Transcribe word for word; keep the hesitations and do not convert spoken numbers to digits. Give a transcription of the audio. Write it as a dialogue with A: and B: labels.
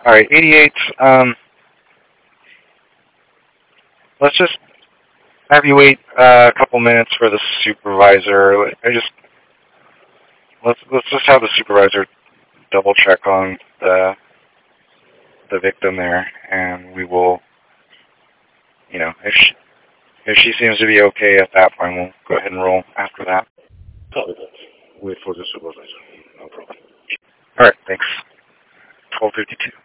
A: All right, eighty-eight. Um, let's just have you wait uh, a couple minutes for the supervisor. I just let's let's just have the supervisor double check on the the victim there, and we will, you know, if she, if she seems to be okay at that point, we'll go ahead and roll after that.
B: Copy that. Wait for the supervisor. No problem.
A: All right, thanks. twelve fifty-two.